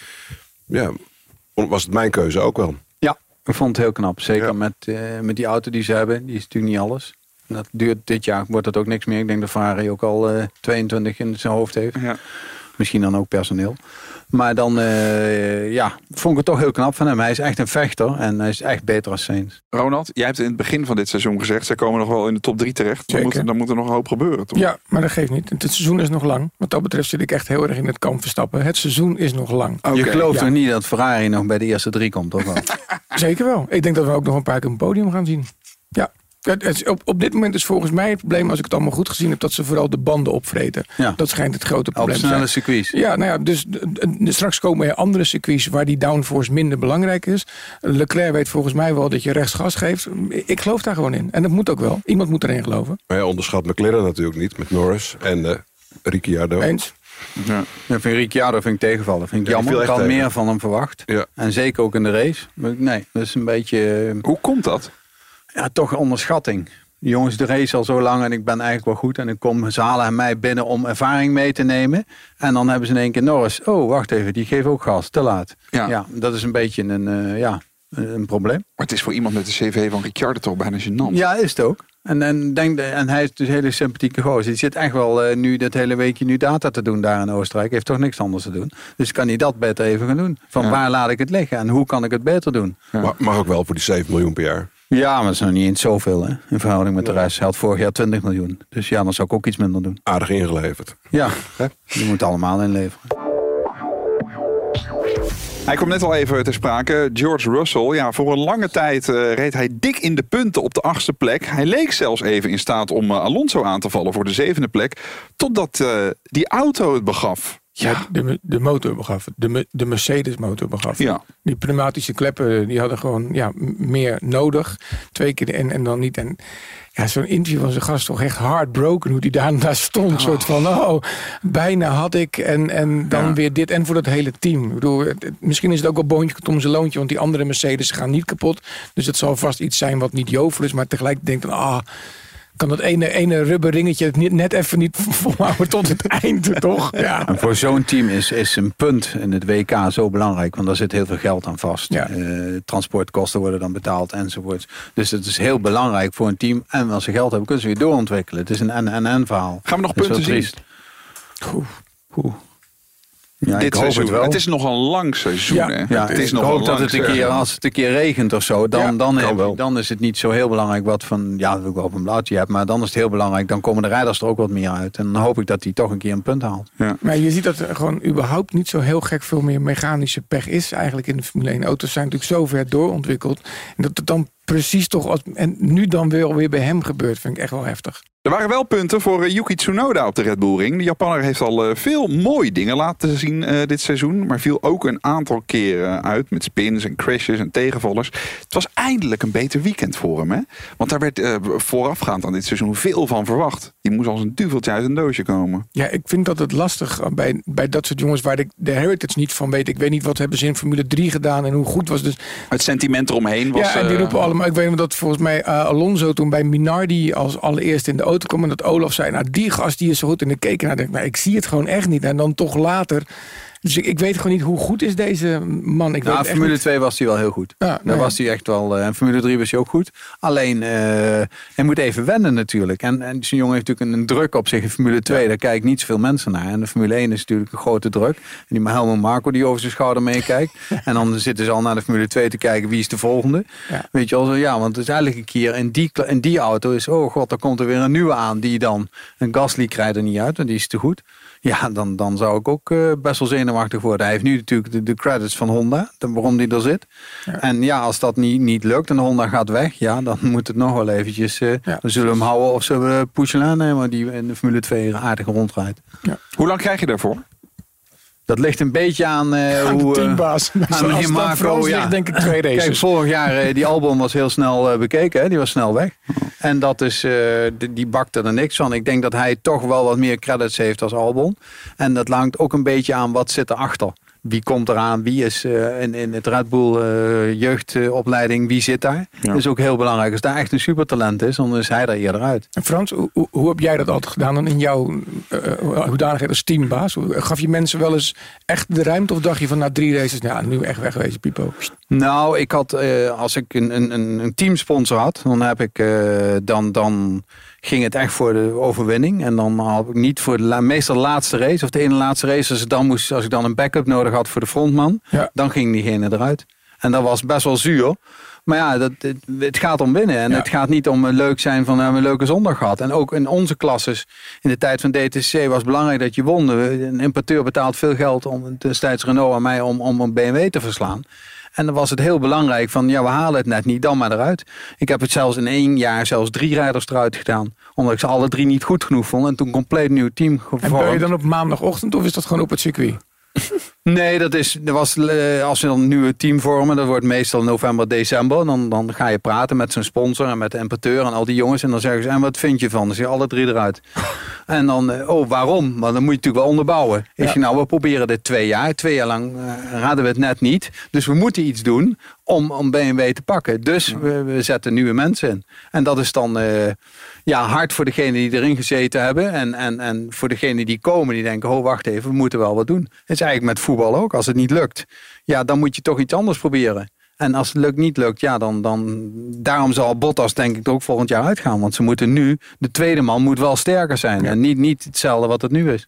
Speaker 8: Ja, was het mijn keuze ook wel.
Speaker 4: Ja, ik vond het heel knap. Zeker
Speaker 8: ja.
Speaker 4: met, uh, met die auto die ze hebben. Die is natuurlijk niet alles. Dat duurt dit jaar, wordt het ook niks meer. Ik denk dat Ferrari ook al uh, tweeëntwintig in zijn hoofd heeft.
Speaker 6: Ja.
Speaker 4: Misschien dan ook personeel. Maar dan uh, ja, vond ik het toch heel knap van hem. Hij is echt een vechter en hij is echt beter als Sainz.
Speaker 6: Ronald, jij hebt in het begin van dit seizoen gezegd, zij komen nog wel in de top drie terecht. Dan moet, dan moet er nog een hoop gebeuren, toch?
Speaker 3: Ja, maar dat geeft niet. Het seizoen is nog lang. Wat dat betreft zit ik echt heel erg in het kamp Verstappen. Het seizoen is nog lang.
Speaker 4: Okay, je gelooft ja. toch niet dat Ferrari nog bij de eerste drie komt, toch wel?
Speaker 3: Zeker wel. Ik denk dat we ook nog een paar keer op het podium gaan zien. Ja. Op, op dit moment is volgens mij het probleem, als ik het allemaal goed gezien heb, dat ze vooral de banden opvreten. Ja. Dat schijnt het grote probleem te zijn.
Speaker 4: Op snelle circuits.
Speaker 3: Ja, nou ja, dus de, de, straks komen er andere circuits waar die downforce minder belangrijk is. Leclerc weet volgens mij wel dat je rechts gas geeft. Ik geloof daar gewoon in. En dat moet ook wel. Iemand moet erin geloven.
Speaker 8: Maar ja, onderschat McLaren natuurlijk niet met Norris en uh, Ricciardo.
Speaker 3: Eens.
Speaker 4: Ja. Ja, vind Ricciardo vind ik tegenvallen. Vind ik ja, jammer. Ik had tegen. meer van hem verwacht. Ja. En zeker ook in de race. Maar nee, dat is een beetje...
Speaker 6: Hoe komt dat?
Speaker 4: Ja, toch onderschatting. De jongens, de race al zo lang en ik ben eigenlijk wel goed. En ik kom, ze halen mij binnen om ervaring mee te nemen. En dan hebben ze in één keer Norris. Oh, wacht even, die geeft ook gas. Te laat. Ja, ja dat is een beetje een, uh, ja, een probleem. Maar
Speaker 6: het is voor iemand met de cv van Ricciardo toch bijna gênant.
Speaker 4: Ja, is het ook. En, en, denk, en hij is dus een hele sympathieke gozer. Die zit echt wel uh, nu dit hele weekje nu data te doen daar in Oostenrijk. Heeft toch niks anders te doen. Dus kan hij dat beter even gaan doen. Van ja. waar laat ik het liggen en hoe kan ik het beter doen?
Speaker 8: Ja. Mag, mag ook wel voor die zeven miljoen per jaar.
Speaker 4: Ja, maar dat is nog niet eens zoveel hè, in verhouding met de rest. Hij had vorig jaar twintig miljoen. Dus ja, dan zou ik ook iets minder doen.
Speaker 8: Aardig ingeleverd.
Speaker 4: Ja, je moet allemaal inleveren.
Speaker 6: Hij komt net al even ter sprake. George Russell, ja, voor een lange tijd uh, reed hij dik in de punten op de achtste plek. Hij leek zelfs even in staat om uh, Alonso aan te vallen voor de zevende plek. Totdat uh, die auto het begaf.
Speaker 3: Ja, de, de motor begaf. De, de Mercedes motor begaf.
Speaker 6: Ja.
Speaker 3: Die pneumatische kleppen die hadden gewoon ja, meer nodig. Twee keer en, en dan niet. En ja, zo'n interview van zijn gast toch echt heartbroken. Hoe die daar, daar stond. Oh. Soort van, oh, bijna had ik. En, en dan ja. weer dit. En voor dat hele team. Ik bedoel, het, misschien is het ook wel boontje om zijn loontje. Want die andere Mercedes gaan niet kapot. Dus het zal vast iets zijn wat niet jovel is. Maar tegelijk denkt dan, ah... kan dat ene, ene rubber ringetje net even niet volhouden tot het eind, toch? Ja.
Speaker 4: En voor zo'n team is, is een punt in het W K zo belangrijk, want daar zit heel veel geld aan vast. Ja. Uh, transportkosten worden dan betaald enzovoort. Dus het is heel belangrijk voor een team. En als ze geld hebben, kunnen ze weer doorontwikkelen. Het is een en-en verhaal.
Speaker 6: Gaan we nog punten zien?
Speaker 4: Oeh, oeh. Ja,
Speaker 6: dit seizoen. Het, het is nog een lang seizoen. Ja, hè?
Speaker 4: Ja, het is nog ik hoop dat het een keer, als het een keer regent of zo, dan, ja, dan, heb, dan is het niet zo heel belangrijk wat van, ja, dat ik wel op een blaadje heb, maar dan is het heel belangrijk, dan komen de rijders er ook wat meer uit. En dan hoop ik dat hij toch een keer een punt haalt.
Speaker 3: Ja. Maar je ziet dat er gewoon überhaupt niet zo heel gek veel meer mechanische pech is eigenlijk in de Formule één. Auto's zijn natuurlijk zo ver doorontwikkeld. En dat het dan precies toch... Als, en nu dan weer, weer bij hem gebeurt, vind ik echt wel heftig.
Speaker 6: Er waren wel punten voor uh, Yuki Tsunoda op de Red Bull Ring. De Japanner heeft al uh, veel mooie dingen laten zien uh, dit seizoen. Maar viel ook een aantal keren uit met spins en crashes en tegenvallers. Het was eindelijk een beter weekend voor hem. Hè? Want daar werd uh, voorafgaand aan dit seizoen veel van verwacht. Die moest als een duveltje uit een doosje komen.
Speaker 3: Ja, ik vind dat het lastig bij, bij dat soort jongens waar ik de heritage niet van weet. Ik weet niet wat hebben ze in Formule drie gedaan en hoe goed was dus...
Speaker 6: Het sentiment eromheen was...
Speaker 3: Ja, en die roepen uh, allemaal... Ik weet dat volgens mij uh, Alonso toen bij Minardi als allereerste in de auto kwam en dat Olaf zei, nou die gast die is zo goed. En ik keek naar, denk, maar ik zie het gewoon echt niet. En dan toch later... Dus ik, ik weet gewoon niet hoe goed is deze man. Ik
Speaker 4: nou,
Speaker 3: weet
Speaker 4: Formule
Speaker 3: niet.
Speaker 4: twee was hij wel heel goed.
Speaker 3: Ja,
Speaker 4: Daar
Speaker 3: nou ja.
Speaker 4: was hij echt wel. Uh, en Formule drie was hij ook goed. Alleen, uh, hij moet even wennen natuurlijk. En, en zo'n jongen heeft natuurlijk een, een druk op zich in Formule twee. Ja. Daar kijken niet zoveel mensen naar. En de Formule één is natuurlijk een grote druk. En die Helmut Marko die over zijn schouder meekijkt. En dan zitten ze al naar de Formule twee te kijken. Wie is de volgende? Ja. Weet je wel zo, ja, want het is eigenlijk een keer in die, in die auto is, oh god, daar komt er weer een nieuwe aan. Die dan, een Gasly krijgt er niet uit, want die is te goed. Ja, dan, dan zou ik ook uh, best wel zenuwachtig worden. Hij heeft nu natuurlijk de, de credits van Honda, waarom die er zit. Ja. En ja, als dat niet, niet lukt en de Honda gaat weg, ja, dan moet het nog wel eventjes... Uh, ja, we zullen hem houden of zullen we Pouchelin aannemen die in de Formule twee aardig rondrijdt.
Speaker 6: Ja. Hoe lang krijg je daarvoor?
Speaker 4: Dat ligt een beetje aan uh,
Speaker 3: aan
Speaker 4: hoe...
Speaker 3: de teambaas.
Speaker 4: Uh, aan meneer Marco, ja.
Speaker 3: Ligt, denk ik twee races.
Speaker 4: Kijk, vorig jaar, uh, die Albon was heel snel uh, bekeken. Hè? Die was snel weg. En dat is, uh, die, die bakte er niks van. Ik denk dat hij toch wel wat meer credits heeft als Albon. En dat langt ook een beetje aan wat zit erachter. Wie komt eraan? Wie is uh, in, in het Red Bull uh, jeugdopleiding? Wie zit daar? Ja. Dat is ook heel belangrijk. Als daar echt een supertalent is, dan is hij daar eerder uit.
Speaker 3: En Frans, hoe, hoe heb jij dat altijd gedaan dan in jouw uh, hoedanigheid als teambaas? Gaf je mensen wel eens echt de ruimte of dacht je van na drie races, nou nu echt wegwezen, Pipo?
Speaker 4: Nou, ik had, uh, als ik een, een, een teamsponsor had, dan heb ik uh, dan... dan ging het echt voor de overwinning. En dan had ik niet voor de la- meestal de laatste race. Of de ene laatste race. Als ik dan, moest, als ik dan een backup nodig had voor de frontman. Ja. Dan ging diegene eruit. En dat was best wel zuur. Maar ja, dat, het, het gaat om winnen. En ja. Het gaat niet om leuk zijn van uh, een leuke zondag gehad. En ook in onze klasses. In de tijd van D T C was het belangrijk dat je won. Een importeur betaalt veel geld om destijds Renault aan mij om, om een B M W te verslaan. En dan was het heel belangrijk van, ja, we halen het net niet, dan maar eruit. Ik heb het zelfs in één jaar zelfs drie rijders eruit gedaan. Omdat ik ze alle drie niet goed genoeg vond. En toen een compleet nieuw team gevormd.
Speaker 3: En ben je dan op maandagochtend of is dat gewoon op het circuit?
Speaker 4: Nee, dat is, dat was, als we dan een nieuwe team vormen, dat wordt meestal november, december. Dan, dan ga je praten met zijn sponsor en met de importeur en al die jongens. En dan zeggen ze, en wat vind je van? Dan zeg je alle drie eruit. En dan, oh, waarom? Maar dan moet je natuurlijk wel onderbouwen. Ja. Ik zeg, nou, we proberen dit twee jaar. Twee jaar lang uh, raden we het net niet. Dus we moeten iets doen om, om B M W te pakken. Dus ja. we, we zetten nieuwe mensen in. En dat is dan uh, ja, hard voor degenen die erin gezeten hebben. En, en, en voor degenen die komen, die denken, oh, wacht even, we moeten wel wat doen. Het is eigenlijk met voetbal ook. Als het niet lukt, ja, dan moet je toch iets anders proberen. En als het lukt, niet lukt, ja, dan, dan... Daarom zal Bottas denk ik ook volgend jaar uitgaan. Want ze moeten nu... De tweede man moet wel sterker zijn. Ja. En niet, niet hetzelfde wat het nu is.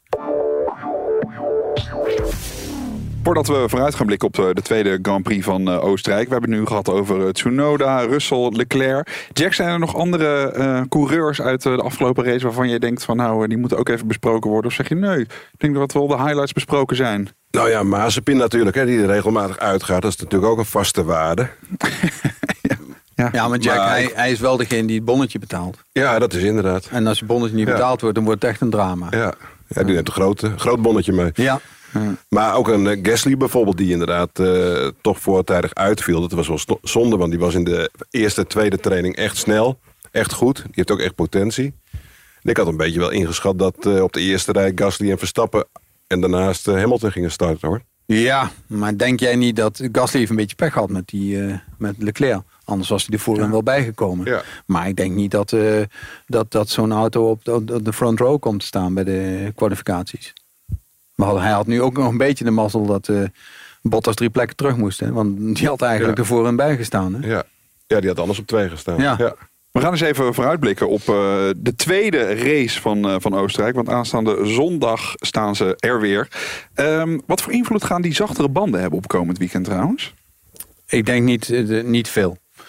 Speaker 6: Voordat we vooruit gaan blikken op de tweede Grand Prix van Oostenrijk. We hebben het nu gehad over Tsunoda, Russell, Leclerc. Jack, zijn er nog andere uh, coureurs uit de afgelopen race waarvan je denkt van nou, die moeten ook even besproken worden? Of zeg je nee, ik denk dat wel de highlights besproken zijn.
Speaker 8: Nou ja, Mazepin natuurlijk, hè, die er regelmatig uitgaat. Dat is natuurlijk ook een vaste waarde.
Speaker 4: ja. Ja. ja, maar Jack, maar hij, hij is wel degene die het bonnetje betaalt.
Speaker 8: Ja, dat is inderdaad.
Speaker 4: En als je bonnetje niet ja. betaald wordt, dan wordt het echt een drama.
Speaker 8: Ja, ja die neemt een groot, groot bonnetje mee.
Speaker 4: Ja.
Speaker 8: Hmm. Maar ook een uh, Gasly bijvoorbeeld, die inderdaad uh, toch voortijdig uitviel. Dat was wel sto- zonde, want die was in de eerste, tweede training echt snel. Echt goed. Die heeft ook echt potentie. En ik had een beetje wel ingeschat dat uh, op de eerste rij Gasly en Verstappen en daarnaast uh, Hamilton gingen starten, hoor.
Speaker 4: Ja, maar denk jij niet dat Gasly heeft een beetje pech had met, die, uh, met Leclerc? Anders was hij er voor hem ja. wel bijgekomen. Ja. Maar ik denk niet dat, uh, dat, dat zo'n auto op de, op de front row komt te staan bij de kwalificaties. Maar hij had nu ook nog een beetje de mazzel dat uh, Bottas drie plekken terug moest. Hè? Want die had eigenlijk ja. ervoor en bij gestaan. Hè?
Speaker 8: Ja. ja, die had anders op twee gestaan.
Speaker 4: Ja.
Speaker 8: Ja.
Speaker 6: We gaan eens even vooruitblikken op uh, de tweede race van, uh, van Oostenrijk. Want aanstaande zondag staan ze er weer. Um, wat voor invloed gaan die zachtere banden hebben op komend weekend trouwens?
Speaker 4: Ik denk niet, uh, niet veel.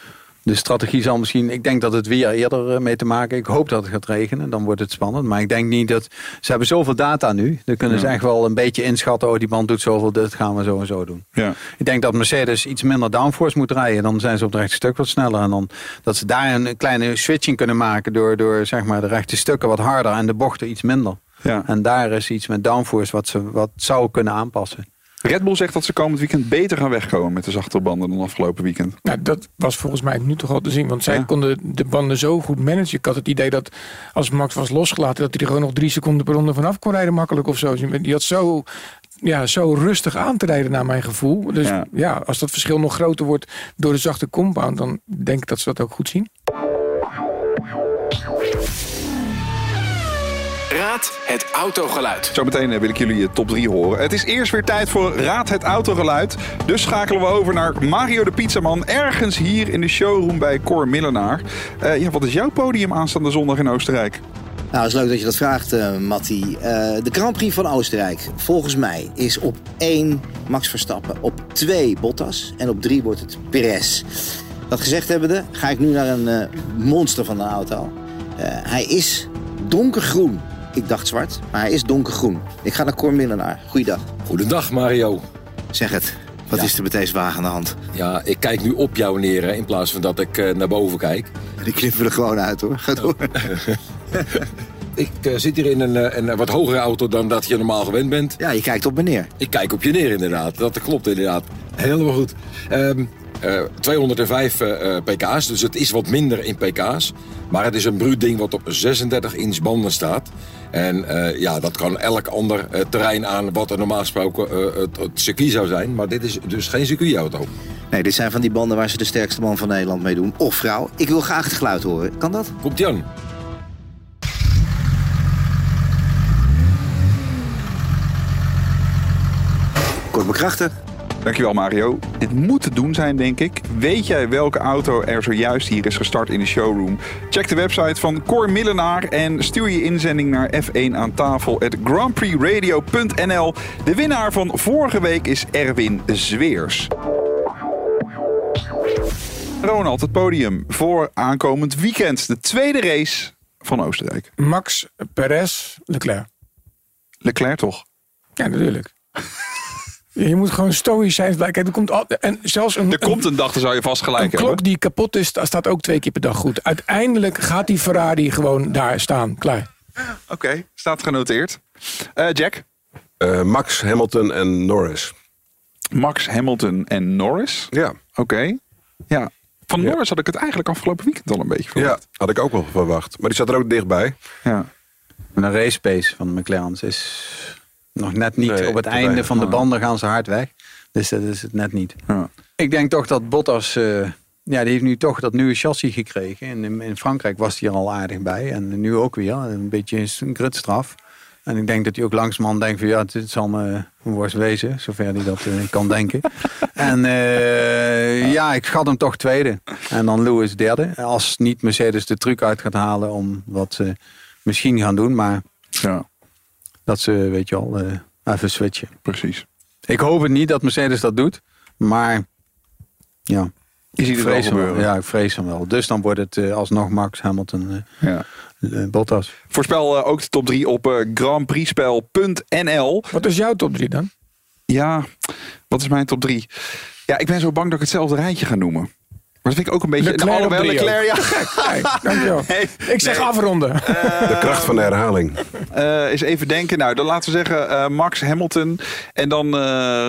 Speaker 4: De strategie zal misschien... Ik denk dat het weer eerder mee te maken. Ik hoop dat het gaat regenen. Dan wordt het spannend. Maar ik denk niet dat... Ze hebben zoveel data nu. Dan kunnen ja. ze echt wel een beetje inschatten. Oh, die band doet zoveel. Dit gaan we zo en zo doen.
Speaker 6: Ja.
Speaker 4: Ik denk dat Mercedes iets minder downforce moet rijden. Dan zijn ze op het rechte stuk wat sneller. En dan dat ze daar een kleine switching kunnen maken. Door, door zeg maar de rechte stukken wat harder. En de bochten iets minder.
Speaker 6: Ja.
Speaker 4: En daar is iets met downforce wat ze wat zou kunnen aanpassen.
Speaker 6: Red Bull zegt dat ze komend weekend beter gaan wegkomen met de zachtere banden dan afgelopen weekend.
Speaker 3: Nou, dat was volgens mij nu toch al te zien. Want zij ja. konden de banden zo goed managen. Ik had het idee dat als Max was losgelaten... dat hij er gewoon nog drie seconden per ronde vanaf kon rijden makkelijk of zo. Die had zo, ja, zo rustig aan te rijden naar mijn gevoel. Dus ja. ja, als dat verschil nog groter wordt door de zachte compound... dan denk ik dat ze dat ook goed zien.
Speaker 2: Raad het autogeluid.
Speaker 6: Zometeen wil ik jullie top drie horen. Het is eerst weer tijd voor Raad het autogeluid. Dus schakelen we over naar Mario de Pizzaman. Ergens hier in de showroom bij Cor Millenaar. Uh, ja, wat is jouw podium aanstaande zondag in Oostenrijk?
Speaker 14: Nou, het is leuk dat je dat vraagt, uh, Matti. Uh, de Grand Prix van Oostenrijk, volgens mij, is op één Max Verstappen. Op twee Bottas. En op drie wordt het Perez. Dat gezegd hebbende, ga ik nu naar een uh, monster van de auto. Uh, hij is donkergroen. Ik dacht zwart, maar hij is donkergroen. Ik ga naar Cor Millenaar. Goeiedag.
Speaker 15: Goedendag, Mario.
Speaker 14: Zeg het. Wat
Speaker 15: ja.
Speaker 14: is er met deze wagen aan de hand?
Speaker 15: Ja, ik kijk nu op jou neer, hè, in plaats van dat ik uh, naar boven kijk.
Speaker 14: Die knippen er gewoon uit, hoor. Ga door.
Speaker 15: Ik uh, zit hier in een, uh, een wat hogere auto dan dat je normaal gewend bent.
Speaker 14: Ja, je kijkt op me neer.
Speaker 15: Ik kijk op je neer, inderdaad. Dat klopt, inderdaad. Helemaal goed. Um, uh, tweehonderdvijf uh, pk's, dus het is wat minder in pk's. Maar het is een bruut ding wat op zesendertig inch banden staat. En uh, ja, dat kan elk ander uh, terrein aan wat er normaal gesproken uh, het, het circuit zou zijn. Maar dit is dus geen circuitauto.
Speaker 14: Nee, dit zijn van die banden waar ze de sterkste man van Nederland mee doen. Of vrouw. Ik wil graag het geluid horen. Kan dat?
Speaker 15: Komt ie aan.
Speaker 14: Kort bekrachten.
Speaker 6: Dankjewel, Mario. Dit moet te doen zijn, denk ik. Weet jij welke auto er zojuist hier is gestart in de showroom? Check de website van Cor Millenaar en stuur je inzending naar f één aan tafel at grandprixradio punt n l. De winnaar van vorige week is Erwin Zweers. Ronald, het podium voor aankomend weekend. De tweede race van Oostenrijk.
Speaker 3: Max, Perez, Leclerc.
Speaker 6: Leclerc toch?
Speaker 3: Ja, natuurlijk. Je moet gewoon stoïcijns blijken. Er komt, al, en zelfs een,
Speaker 6: er komt een dag, dan zou je vast gelijk
Speaker 3: een
Speaker 6: hebben.
Speaker 3: Een klok die kapot is, staat ook twee keer per dag goed. Uiteindelijk gaat die Ferrari gewoon daar staan. Klaar.
Speaker 6: Oké, okay, staat genoteerd. Uh, Jack?
Speaker 8: Uh, Max, Hamilton en Norris.
Speaker 6: Max, Hamilton en Norris?
Speaker 8: Ja.
Speaker 6: Oké. Okay. Ja. Van
Speaker 8: ja.
Speaker 6: Norris had ik het eigenlijk afgelopen weekend al een beetje verwacht.
Speaker 8: Ja, had ik ook wel verwacht. Maar die zat er ook dichtbij.
Speaker 6: Ja.
Speaker 4: De race pace van de McLaren's is nog net niet. Nee, op het einde
Speaker 8: weinig.
Speaker 4: van de banden gaan ze hard weg. Dus dat is het net niet.
Speaker 6: Ja.
Speaker 4: Ik denk toch dat Bottas... Uh, ja, die heeft nu toch dat nieuwe chassis gekregen. En in, in Frankrijk was hij er al aardig bij. En nu ook weer. Een beetje een gridstraf. En ik denk dat hij ook langzamerhand denkt van... ja, dit zal me worst wezen. Zover hij dat uh, kan denken. En uh, ja, ik schat hem toch tweede. En dan Lewis derde. Als niet Mercedes de truc uit gaat halen... om wat ze misschien gaan doen. Maar
Speaker 6: ja.
Speaker 4: dat ze, weet je wel, uh, even switchen.
Speaker 6: Precies.
Speaker 4: Ik hoop het niet dat Mercedes dat doet. Maar ja...
Speaker 6: Je ziet het wel gebeuren.
Speaker 4: Ja, ik vrees hem wel. Dus dan wordt het uh, alsnog Max, Hamilton, uh,
Speaker 6: ja.
Speaker 4: uh, Bottas.
Speaker 6: Voorspel uh, ook de top drie op uh, grandprixspel punt n l.
Speaker 3: Wat is jouw top drie dan?
Speaker 6: Ja, wat is mijn top drie? Ja, ik ben zo bang dat ik hetzelfde rijtje ga noemen. Maar dat vind ik ook een beetje...
Speaker 3: Leclerc
Speaker 6: nou, alhoewel, Leclerc, ja.
Speaker 3: Kijk, dankjewel. Nee, ik zeg nee. afronden. Uh,
Speaker 8: de kracht van de herhaling.
Speaker 6: Uh, eens even denken. Nou, dan laten we zeggen uh, Max, Hamilton. En dan, uh,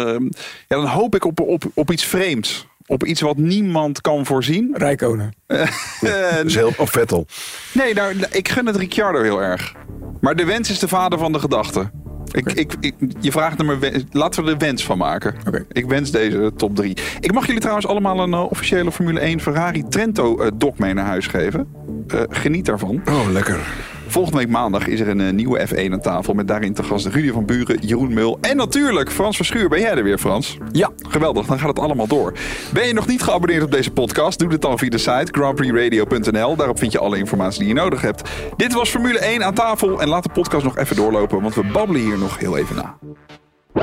Speaker 6: ja, dan hoop ik op, op, op iets vreemds. Op iets wat niemand kan voorzien.
Speaker 3: Rijkonen.
Speaker 6: Uh,
Speaker 8: dus heel, of Vettel.
Speaker 6: Nee, nou, ik gun het Ricciardo heel erg. Maar de wens is de vader van de gedachte. Ik, ik, ik, je vraagt naar me, laten we er wens van maken.
Speaker 3: Okay.
Speaker 6: Ik wens deze top drie. Ik mag jullie trouwens allemaal een uh, officiële Formule één Ferrari Trento uh, doc mee naar huis geven. Uh, geniet daarvan.
Speaker 8: Oh, lekker.
Speaker 6: Volgende week maandag is er een uh, nieuwe F één aan tafel. Met daarin te gast Rudy van Buren, Jeroen Mul en natuurlijk Frans Verschuur. Ben jij er weer, Frans?
Speaker 4: Ja.
Speaker 6: Geweldig, dan gaat het allemaal door. Ben je nog niet geabonneerd op deze podcast? Doe dit dan via de site grandprixradio punt n l. Daarop vind je alle informatie die je nodig hebt. Dit was Formule één aan tafel. En laat de podcast nog even doorlopen, want we babbelen hier nog heel even na.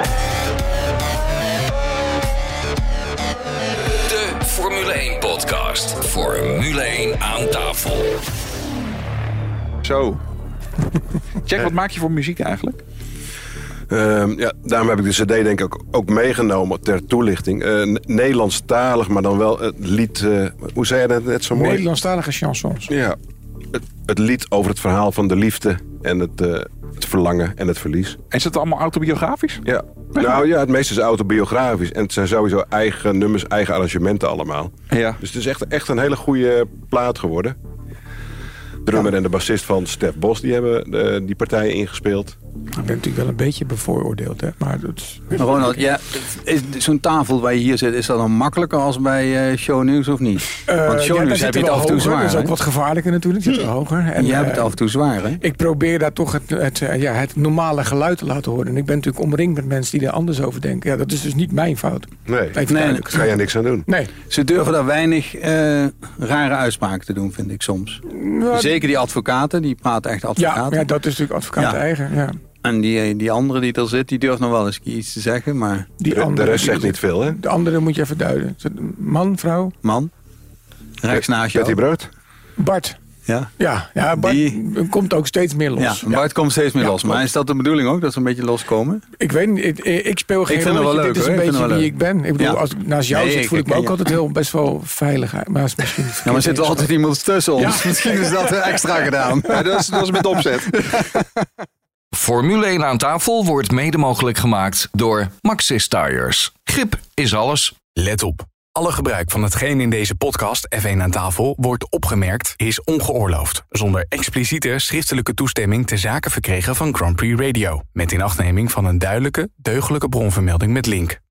Speaker 5: De Formule één podcast. podcast Formule één aan tafel.
Speaker 6: Zo. Jack, wat maak je voor muziek eigenlijk?
Speaker 8: Uh, ja, daarom heb ik de cd denk ik ook, ook meegenomen ter toelichting. Uh, Nederlandstalig, maar dan wel het lied... Uh, hoe zei je dat net zo mooi?
Speaker 3: Nederlandstalige chansons.
Speaker 8: Ja, het, het lied over het verhaal van de liefde en het, uh, het verlangen en het verlies.
Speaker 6: En is het allemaal autobiografisch?
Speaker 8: Ja. Nou ja, het meeste is autobiografisch. En het zijn sowieso eigen nummers, eigen arrangementen allemaal.
Speaker 6: Ja.
Speaker 8: Dus het is echt, echt een hele goede plaat geworden. De drummer ja. en de bassist van Stef Bos, die hebben de, die partijen ingespeeld.
Speaker 3: Ik ben natuurlijk wel een beetje bevooroordeeld, hè? Maar dat is...
Speaker 4: Ronald, ja, is zo'n tafel waar je hier zit, is dat dan makkelijker als bij uh, Shownieuws of niet?
Speaker 3: Uh,
Speaker 4: Want Shownieuws
Speaker 3: ja,
Speaker 4: heb je het af en toe
Speaker 3: hoger,
Speaker 4: zwaar.
Speaker 3: Dat is ook
Speaker 4: hè?
Speaker 3: wat gevaarlijker natuurlijk, zit er hoger. En,
Speaker 4: jij hebt het
Speaker 3: uh,
Speaker 4: af en toe zwaar, hè?
Speaker 3: Ik probeer daar toch het, het, ja, het normale geluid te laten horen. En ik ben natuurlijk omringd met mensen die er anders over denken. Ja, dat is dus niet mijn fout.
Speaker 8: Nee, nee daar ga je niks aan doen.
Speaker 3: Nee.
Speaker 4: Ze durven daar weinig uh, rare uitspraken te doen, vind ik soms. Ja, Zeker die advocaten, die praten echt advocaten.
Speaker 3: Ja, ja dat is natuurlijk advocaat
Speaker 4: ja.
Speaker 3: eigen, ja.
Speaker 4: En die, die andere die er zit, die durft nog wel eens iets te zeggen, maar...
Speaker 3: Die
Speaker 8: de,
Speaker 3: andere,
Speaker 8: de rest
Speaker 3: die
Speaker 8: zegt niet veel, hè?
Speaker 3: De andere moet je even duiden. Man, vrouw?
Speaker 4: Man. Rechts naast jou.
Speaker 8: Betty Brood?
Speaker 3: Bart.
Speaker 4: Ja,
Speaker 3: ja, ja Bart die... komt ook steeds meer los.
Speaker 4: Ja, Bart ja. komt steeds meer ja, los. Maar klopt. Is dat de bedoeling ook, dat ze een beetje loskomen?
Speaker 3: Ik weet niet, ik, ik speel geen
Speaker 4: ik vind
Speaker 3: rolletje.
Speaker 4: Het wel leuk,
Speaker 3: dit is
Speaker 4: hoor.
Speaker 3: een
Speaker 4: ik
Speaker 3: beetje wie
Speaker 4: leuk.
Speaker 3: ik ben. Ik bedoel,
Speaker 4: ja.
Speaker 3: als ik naast jou nee, zit, voel ik, ik me ook ja. altijd heel best wel veilig. Maar is misschien
Speaker 4: ja, maar zit er altijd iemand tussen ons. Ja. Misschien is dat extra gedaan.
Speaker 6: Ja, dat, is, dat is met opzet.
Speaker 5: Formule één aan tafel wordt mede mogelijk gemaakt door Maxxis Tires. Grip is alles.
Speaker 2: Let op. Alle gebruik van hetgeen in deze podcast F één aan tafel wordt opgemerkt is ongeoorloofd. Zonder expliciete schriftelijke toestemming ter zake verkregen van Grand Prix Radio. Met inachtneming van een duidelijke, deugdelijke bronvermelding met link.